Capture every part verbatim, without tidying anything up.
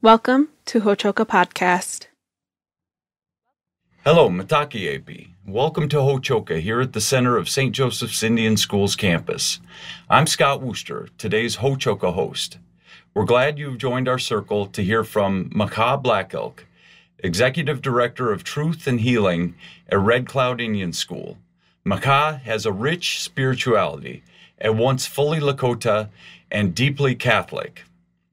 Welcome to Hochoka Podcast. Hello, Mataki A P. Welcome to Hochoka here at the center of Saint Joseph's Indian Schools campus. I'm Scott Wooster, today's Hochoka host. We're glad you've joined our circle to hear from Makah Black Elk, Executive Director of Truth and Healing at Red Cloud Indian School. Makah has a rich spirituality, at once fully Lakota and deeply Catholic.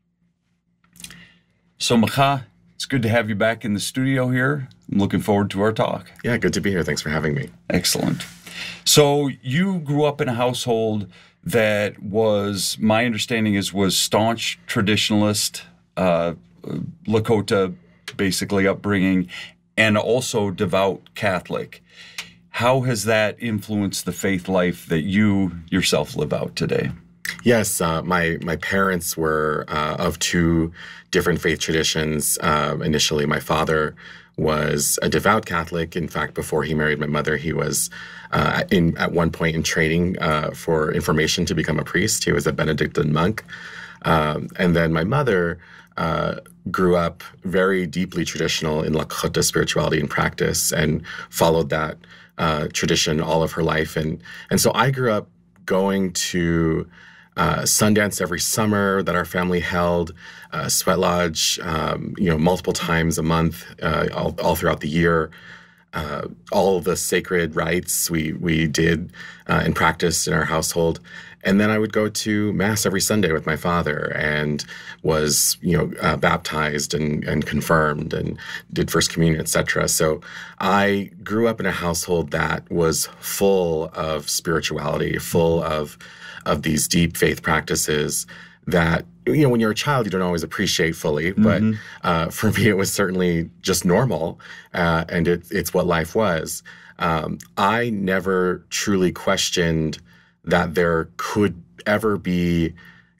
So, Makah, it's good to have you back in the studio here. I'm looking forward to our talk. Yeah, good to be here. Thanks for having me. Excellent. So, you grew up in a household that was, my understanding is, was staunch traditionalist, uh, Lakota, basically, upbringing, and also devout Catholic. How has that influenced the faith life that you yourself live out today? Yes, uh, my my parents were uh, of two different faith traditions. Uh, initially, my father was a devout Catholic. In fact, before he married my mother, he was uh, in at one point in training uh, for information to become a priest. He was a Benedictine monk. Um, and then my mother uh, grew up very deeply traditional in Lakota spirituality and practice and followed that uh, tradition all of her life. And, and so I grew up going to Uh, Sundance every summer that our family held, uh, Sweat Lodge, um, you know, multiple times a month, uh, all, all throughout the year. Uh, all of the sacred rites we we did uh, and practiced in our household. And then I would go to Mass every Sunday with my father and was, you know, uh, baptized and, and confirmed and did First Communion, et cetera. So I grew up in a household that was full of spirituality, full of of these deep faith practices that, you know, when you're a child, you don't always appreciate fully. But mm-hmm. uh, for me, it was certainly just normal, uh, and it, it's what life was. Um, I never truly questioned that there could ever be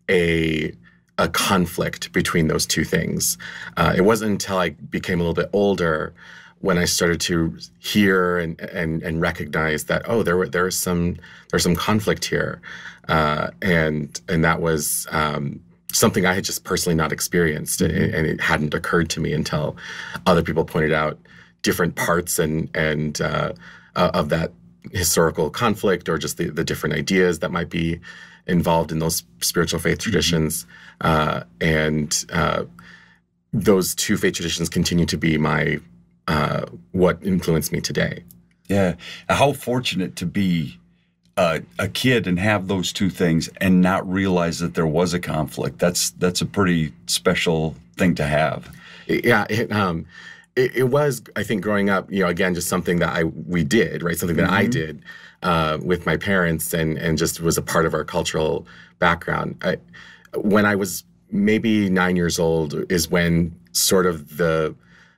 a a conflict between those two things. Uh, it wasn't until I became a little bit older when I started to hear and and, and recognize that, oh, there were there is some there's some conflict here, uh, and and that was um, something I had just personally not experienced, mm-hmm. and, and it hadn't occurred to me until other people pointed out different parts and and uh, uh, of that historical conflict, or just the, the different ideas that might be involved in those spiritual faith traditions, mm-hmm. uh, and uh, those two faith traditions continue to be my Uh, what influenced me today. Yeah. How fortunate to be uh, a kid and have those two things and not realize that there was a conflict. That's that's a pretty special thing to have. Yeah. It, um, it, it was, I think, growing up, you know, again, just something that I we did, right? Something that mm-hmm. I did uh, with my parents and, and just was a part of our cultural background. I, when I was maybe nine years old is when sort of the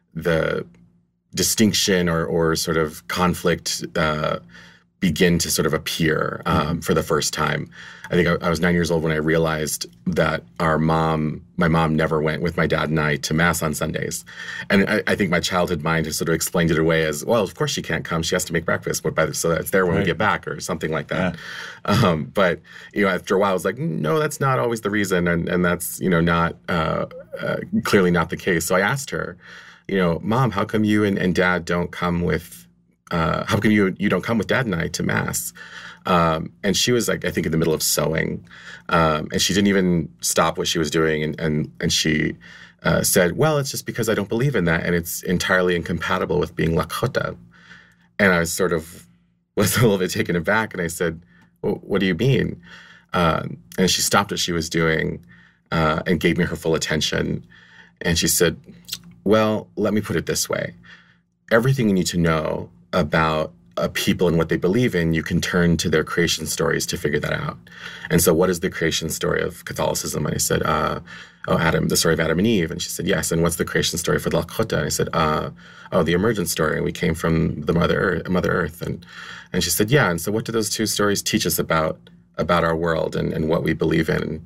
the distinction or, or sort of conflict uh, begin to sort of appear um, mm-hmm. for the first time. I think I, I was nine years old when I realized that our mom, my mom never went with my dad and I to Mass on Sundays. And I, I think my childhood mind has sort of explained it away as, well, of course she can't come. She has to make breakfast, but by the, so it's there when right. we get back or something like that. Yeah. Um, but, you know, after a while I was like, no, that's not always the reason. And, and that's, you know, not uh, uh, clearly not the case. So I asked her, you know, Mom, how come you and, and Dad don't come with, uh, how come you you don't come with Dad and I to Mass? Um, and she was like, I think in the middle of sewing. Um, and she didn't even stop what she was doing. And and, and she uh, said, well, it's just because I don't believe in that. And it's entirely incompatible with being Lakota. And I was sort of, was a little bit taken aback. And I said, well, what do you mean? Um, and she stopped what she was doing uh, and gave me her full attention. And she said, well, let me put it this way. Everything you need to know about uh, people and what they believe in, you can turn to their creation stories to figure that out. And so what is the creation story of Catholicism? And I said, uh, oh, Adam, the story of Adam and Eve. And she said, yes. And what's the creation story for the Lakota? And I said, uh, oh, the emergence story. And we came from the Mother Earth, Mother Earth. And and she said, yeah. And so what do those two stories teach us about about our world and, and what we believe in?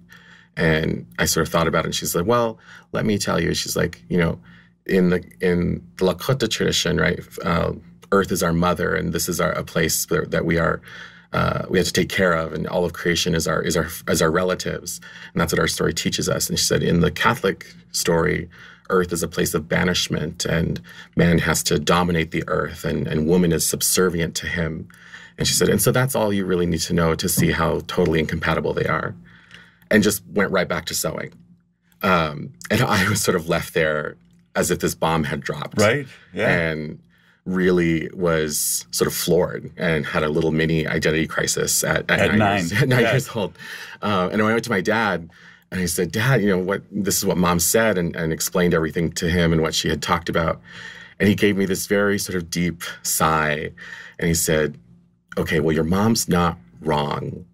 And I sort of thought about it. And she's like, well, let me tell you. She's like, you know, in the in the Lakota tradition, right, uh, Earth is our mother, and this is our, a place that we are uh, we have to take care of, and all of creation is our is our is our relatives, and that's what our story teaches us. And she said, in the Catholic story, earth is a place of banishment, and man has to dominate the earth, and, and woman is subservient to him. And she said, and so that's all you really need to know to see how totally incompatible they are. And just went right back to sewing. Um, and I was sort of left there as if this bomb had dropped. Right, yeah. And really was sort of floored and had a little mini identity crisis at, at, at nine, nine. Years, at nine yeah. years old. Uh, and when I went to my dad, and I said, Dad, you know, what? This is what Mom said, and, and explained everything to him and what she had talked about. And he gave me this very sort of deep sigh. And he said, okay, well, your mom's not wrong,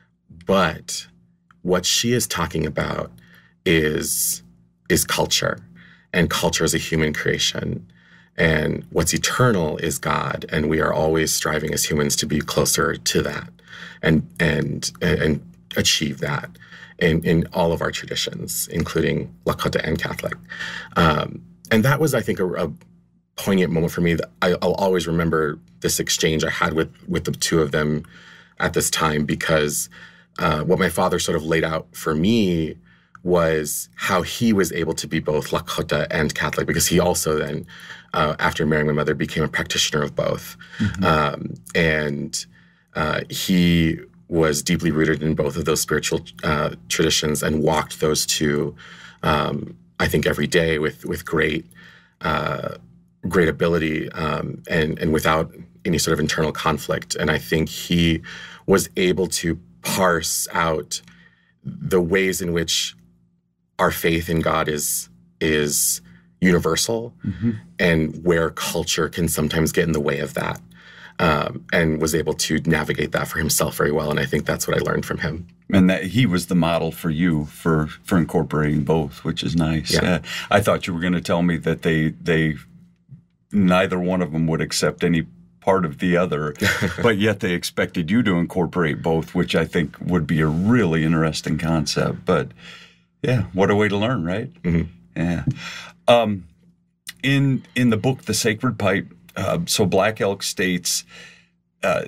but what she is talking about is, is culture. And culture is a human creation. And what's eternal is God. And we are always striving as humans to be closer to that and and and achieve that in, in all of our traditions, including Lakota and Catholic. Um, and that was, I think, a, a poignant moment for me. That I, I'll always remember this exchange I had with, with the two of them at this time, because uh, what my father sort of laid out for me was how he was able to be both Lakota and Catholic, because he also then, uh, after marrying my mother, became a practitioner of both. Mm-hmm. Um, and uh, he was deeply rooted in both of those spiritual uh, traditions and walked those two, um, I think, every day with with great uh, great ability um, and, and without any sort of internal conflict. And I think he was able to parse out the ways in which our faith in God is is universal, mm-hmm. and where culture can sometimes get in the way of that, um, and was able to navigate that for himself very well. And I think that's what I learned from him. And that he was the model for you for, for incorporating both, which is nice. Yeah. Uh, I thought you were going to tell me that they they neither one of them would accept any part of the other, but yet they expected you to incorporate both, which I think would be a really interesting concept. But yeah, what a way to learn, right? Mm-hmm. Yeah. Um, in in the book, The Sacred Pipe, uh, so Black Elk states, uh,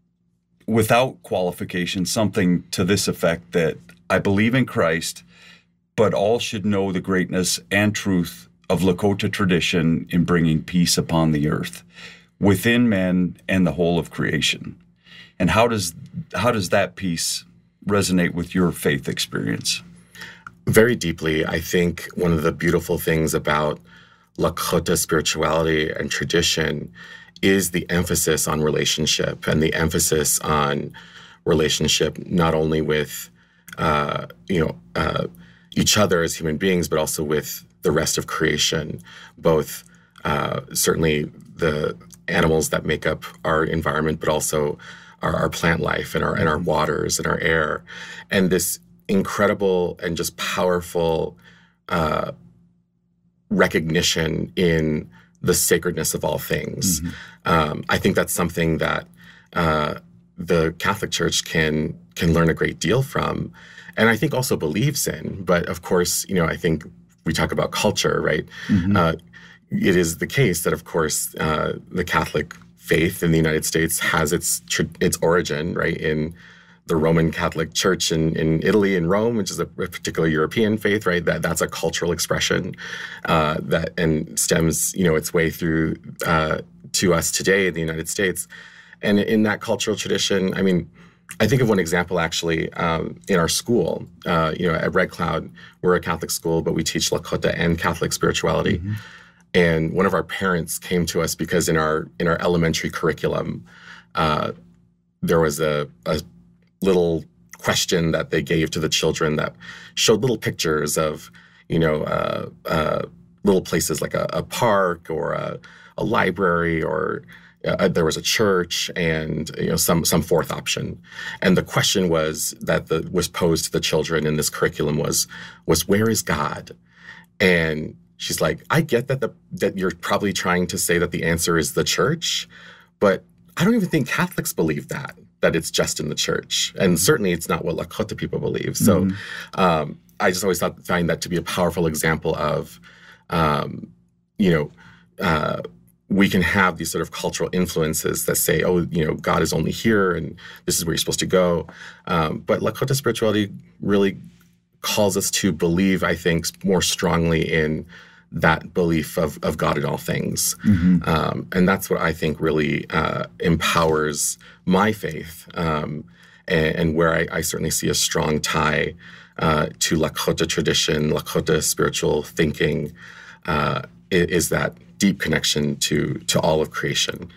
without qualification, something to this effect, that I believe in Christ, but all should know the greatness and truth of Lakota tradition in bringing peace upon the earth, within men and the whole of creation. And how does how does that piece resonate with your faith experience? Very deeply. I think one of the beautiful things about Lakota spirituality and tradition is the emphasis on relationship, and the emphasis on relationship not only with uh, you know uh, each other as human beings, but also with the rest of creation, both uh, certainly the animals that make up our environment, but also our, our plant life and our and our waters and our air, and this incredible and just powerful uh, recognition in the sacredness of all things. Mm-hmm. Um, I think that's something that uh, the Catholic Church can can learn a great deal from, and I think also believes in. But of course, you know, I think we talk about culture, right? Mm-hmm. Uh, it is the case that, of course, uh, the Catholic faith in the United States has its its origin, right, in the Roman Catholic Church in, in Italy and Rome, which is a particular European faith, right? That that's a cultural expression uh, that and stems, you know, its way through uh, to us today in the United States. And in that cultural tradition, I mean, I think of one example actually um, in our school. Uh, you know, at Red Cloud, we're a Catholic school, but we teach Lakota and Catholic spirituality. Mm-hmm. And one of our parents came to us because in our in our elementary curriculum, uh, there was a, a little question that they gave to the children that showed little pictures of, you know, uh, uh, little places like a, a park or a, a library, or uh, there was a church, and you know some some fourth option. And the question was that the was posed to the children in this curriculum was was where is God? And she's like, I get that the that you're probably trying to say that the answer is the church, but I don't even think Catholics believe that. that it's just in the church. And certainly it's not what Lakota people believe. So mm-hmm. um, I just always thought, find that to be a powerful example of, um, you know, uh, we can have these sort of cultural influences that say, oh, you know, God is only here and this is where you're supposed to go. Um, but Lakota spirituality really calls us to believe, I think, more strongly in that belief of, of God in all things. Mm-hmm. Um, and that's what I think really uh, empowers my faith, um, and, and where I, I certainly see a strong tie uh, to Lakota tradition, Lakota spiritual thinking, uh, is, is that deep connection to to all of creation.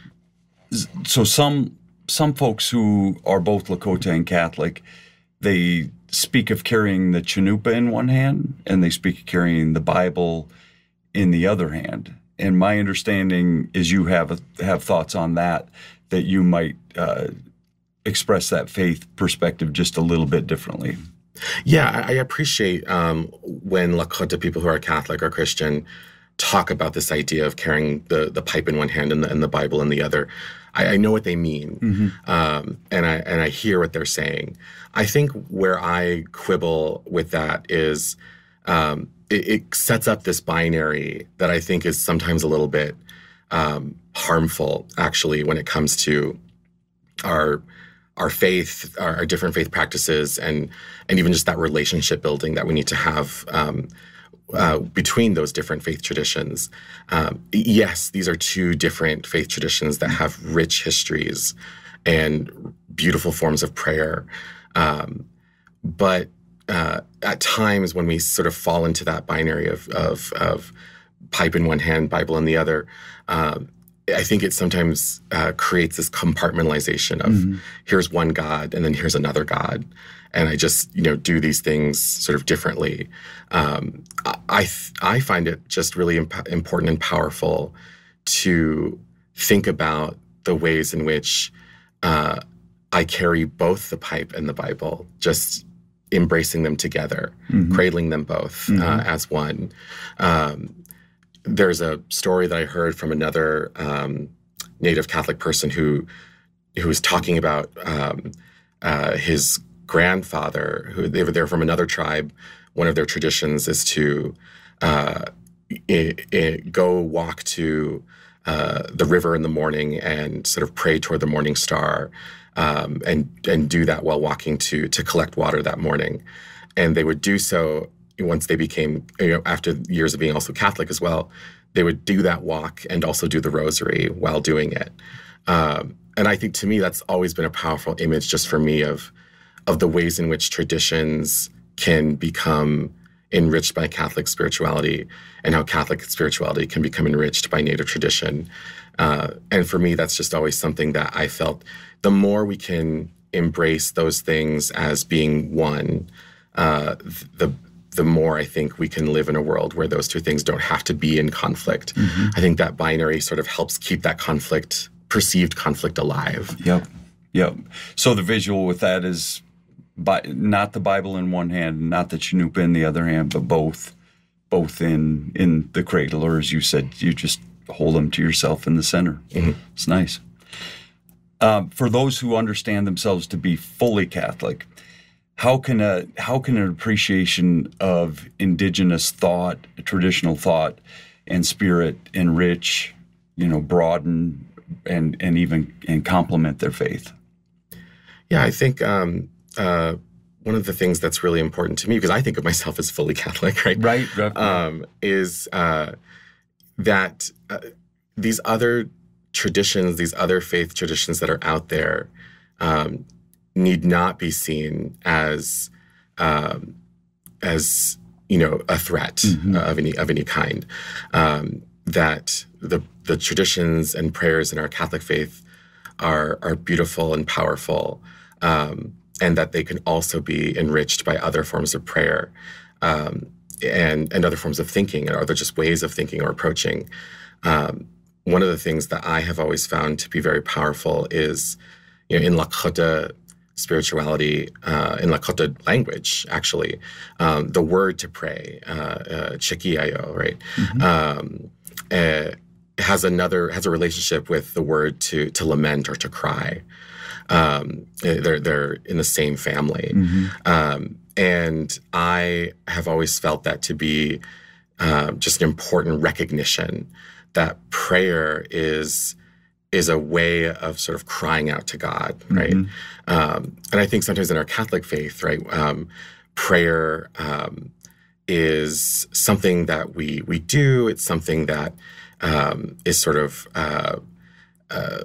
So some some folks who are both Lakota and Catholic, they speak of carrying the Chanupa in one hand, and they speak of carrying the Bible in the other hand. And my understanding is you have a, have thoughts on that, that you might uh, express that faith perspective just a little bit differently. Yeah, I, I appreciate um, when Lakota people who are Catholic or Christian talk about this idea of carrying the the pipe in one hand and the, and the Bible in the other. I, I know what they mean, mm-hmm. um, and I and I hear what they're saying. I think where I quibble with that is um, it, it sets up this binary that I think is sometimes a little bit um, harmful, actually, when it comes to our our faith, our, our different faith practices, and and even just that relationship building that we need to have Um, Uh, between those different faith traditions. Um, yes, these are two different faith traditions that have rich histories and beautiful forms of prayer. Um, but uh, at times when we sort of fall into that binary of, of, of pipe in one hand, Bible in the other, um, I think it sometimes uh, creates this compartmentalization of mm-hmm. here's one God and then here's another God. And I just, you know, do these things sort of differently. Um, I I find it just really imp- important and powerful to think about the ways in which uh, I carry both the pipe and the Bible, just embracing them together, mm-hmm. cradling them both mm-hmm. uh, as one. Um, there's a story that I heard from another um, Native Catholic person who who was talking about um, uh, his grandfather, who they were, they're from another tribe. One of their traditions is to uh, it, it go walk to uh, the river in the morning and sort of pray toward the morning star, um, and and do that while walking to to collect water that morning. And they would do so once they became, you know, after years of being also Catholic as well. They would do that walk and also do the rosary while doing it. Um, and I think to me that's always been a powerful image just for me of of the ways in which traditions can become enriched by Catholic spirituality and how Catholic spirituality can become enriched by Native tradition. Uh, and for me, that's just always something that I felt the more we can embrace those things as being one, uh, the the more I think we can live in a world where those two things don't have to be in conflict. Mm-hmm. I think that binary sort of helps keep that conflict, perceived conflict alive. Yep, yep. So the visual with that is Bi- not the Bible in one hand, not the Chanupa in the other hand, but both, both in in the cradle, or as you said, you just hold them to yourself in the center. Mm-hmm. It's nice. Um, for those who understand themselves to be fully Catholic, how can a how can an appreciation of indigenous thought, traditional thought, and spirit enrich, you know, broaden, and and even and complement their faith? Yeah, I think. Um, Uh, one of the things that's really important to me, because I think of myself as fully Catholic, right? Right. right. Um, is uh, that uh, these other traditions, these other faith traditions that are out there, um, need not be seen as um, as you know a threat mm-hmm. of any of any kind. Um, that the the traditions and prayers in our Catholic faith are are beautiful and powerful. Um, and that they can also be enriched by other forms of prayer um, and, and other forms of thinking, or other just ways of thinking or approaching. Um, one of the things that I have always found to be very powerful is, you know, in Lakota spirituality, uh, in Lakota language, actually, um, the word to pray, uh, uh, Chikiayo, right, mm-hmm. um, uh, has another has a relationship with the word to to lament or to cry. Um, they're they're in the same family, mm-hmm. um, and I have always felt that to be uh, just an important recognition that prayer is is a way of sort of crying out to God, right? Mm-hmm. Um, and I think sometimes in our Catholic faith, right, um, prayer um, is something that we we do. It's something that um, is sort of uh, uh,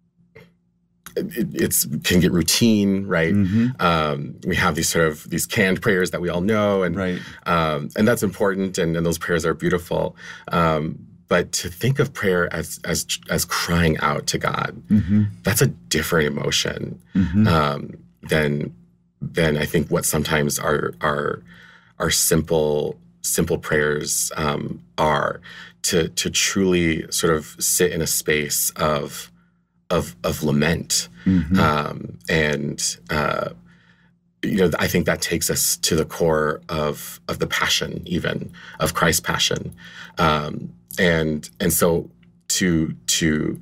it, it's can get routine, right? Mm-hmm. Um, we have these sort of these canned prayers that we all know, and right. um, and that's important, and, and those prayers are beautiful. Um, But to think of prayer as as as crying out to God, mm-hmm. that's a different emotion mm-hmm. um, than than I think what sometimes our our our simple simple prayers um, are. To to truly sort of sit in a space of of of lament, mm-hmm. um, and uh, you know, I think that takes us to the core of of the passion, even of Christ's passion. Um, And and so to to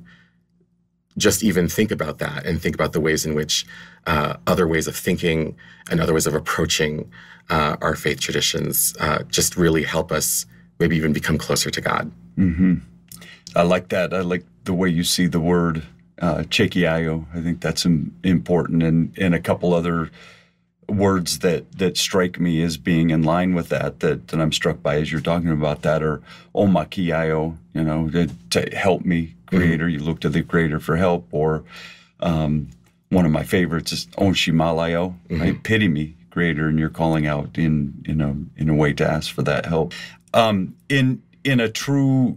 just even think about that and think about the ways in which uh, other ways of thinking and other ways of approaching uh, our faith traditions uh, just really help us maybe even become closer to God. Mm-hmm. I like that. I like the way you see the word uh, chekiaio. I think that's important, and, and a couple other words that that strike me as being in line with that, that, that I'm struck by as you're talking about that, are omakiaio, you know, to, to help me, Creator. Mm-hmm. You look to the Creator for help. Or um, one of my favorites is onshimalayo, mm-hmm. right? Pity me, Creator, and you're calling out in in a in a way to ask for that help. Um, in in a true,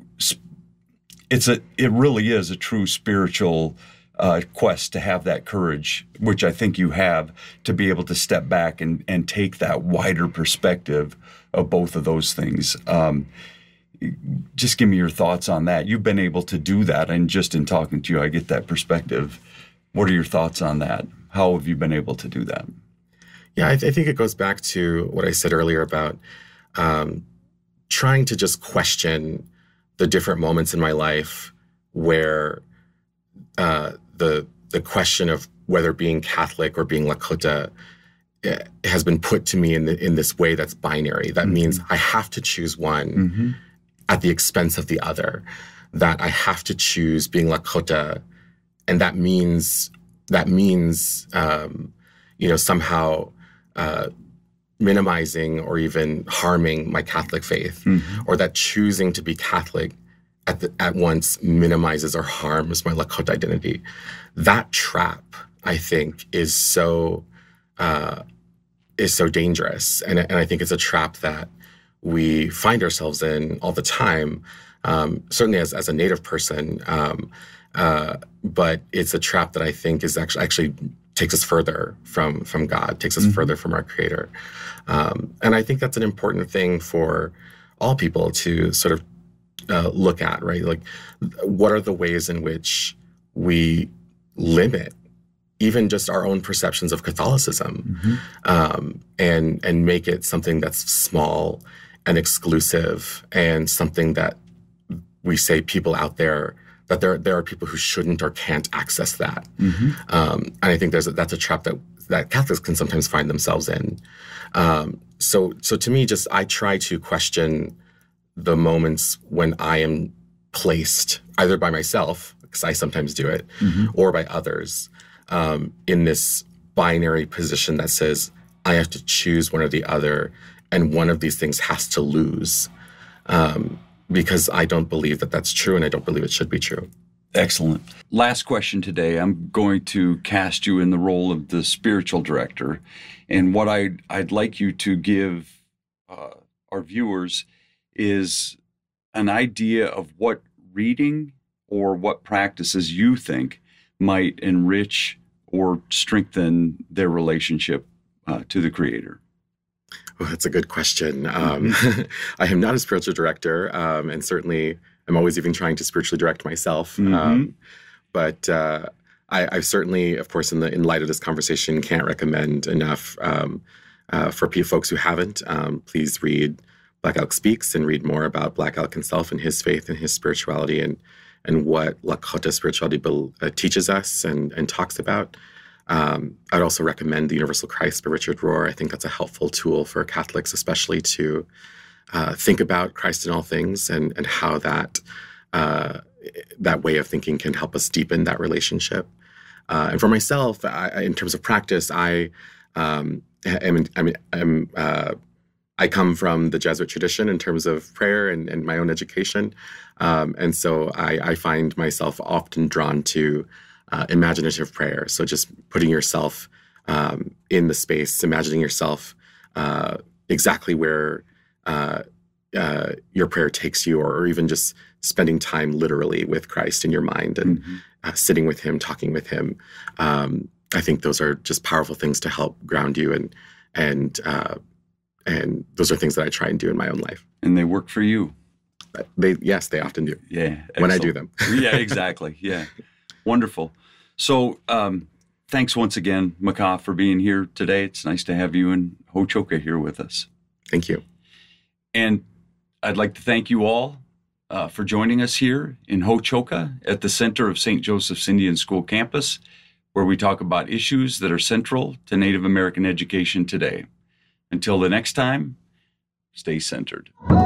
it's a it really is a true spiritual Uh, quest to have that courage, which I think you have, to be able to step back and, and take that wider perspective of both of those things. Um, just give me your thoughts on that. You've been able to do that, and just in talking to you, I get that perspective. What are your thoughts on that? How have you been able to do that? Yeah, I, th- I think it goes back to what I said earlier about um, trying to just question the different moments in my life where uh, the the question of whether being Catholic or being Lakota has been put to me in the, in this way that's binary. That mm-hmm. means I have to choose one mm-hmm. at the expense of the other. That I have to choose being Lakota, and that means that means um, you know somehow uh, minimizing or even harming my Catholic faith, mm-hmm. or that choosing to be Catholic At, the, at once minimizes or harms my Lakota identity. That trap, I think, is so uh, is so dangerous, and, and I think it's a trap that we find ourselves in all the time. Um, certainly, as as a Native person, um, uh, but it's a trap that I think is actually actually takes us further from from God, takes us mm-hmm. further from our Creator, um, and I think that's an important thing for all people to sort of Uh, look at, right? Like, what are the ways in which we limit even just our own perceptions of Catholicism, mm-hmm. um, and and make it something that's small and exclusive, and something that we say people out there, that there there are people who shouldn't or can't access that. Mm-hmm. Um, and I think there's a, that's a trap that that Catholics can sometimes find themselves in. Um, so so to me, just I try to question the moments when I am placed, either by myself, because I sometimes do it, mm-hmm. or by others, um, in this binary position that says, I have to choose one or the other, and one of these things has to lose, um, because I don't believe that that's true, and I don't believe it should be true. Excellent. Last question today. I'm going to cast you in the role of the spiritual director, and what I'd, I'd like you to give uh, our viewers is an idea of what reading or what practices you think might enrich or strengthen their relationship uh, to the Creator. Well, that's a good question. Um, I am not a spiritual director, um, and certainly I'm always even trying to spiritually direct myself. Mm-hmm. Um, but uh, I, I certainly, of course, in the in light of this conversation, can't recommend enough um, uh, for p- folks who haven't. Um, please read Black Elk Speaks and read more about Black Elk himself and his faith and his spirituality, and and what Lakota spirituality be, uh, teaches us and, and talks about. Um, I'd also recommend The Universal Christ by Richard Rohr. I think that's a helpful tool for Catholics, especially to uh, think about Christ in all things, and and how that uh, that way of thinking can help us deepen that relationship. Uh, and for myself, I, in terms of practice, I um, am, I mean, I'm, uh, I come from the Jesuit tradition in terms of prayer and, and my own education. Um, and so I, I find myself often drawn to uh, imaginative prayer. So just putting yourself um, in the space, imagining yourself uh, exactly where uh, uh, your prayer takes you, or, or even just spending time literally with Christ in your mind and mm-hmm. uh, sitting with him, talking with him. Um, I think those are just powerful things to help ground you, and and uh, and those are things that I try and do in my own life. And they work for you. They yes, they often do. Yeah, excellent. When I do them. Yeah, exactly. Yeah, wonderful. So um, thanks once again, Makah, for being here today. It's nice to have you and Ho-Chokeh here with us. Thank you. And I'd like to thank you all uh, for joining us here in Ho-Chokeh at the center of Saint Joseph's Indian School campus, where we talk about issues that are central to Native American education today. Until the next time, stay centered.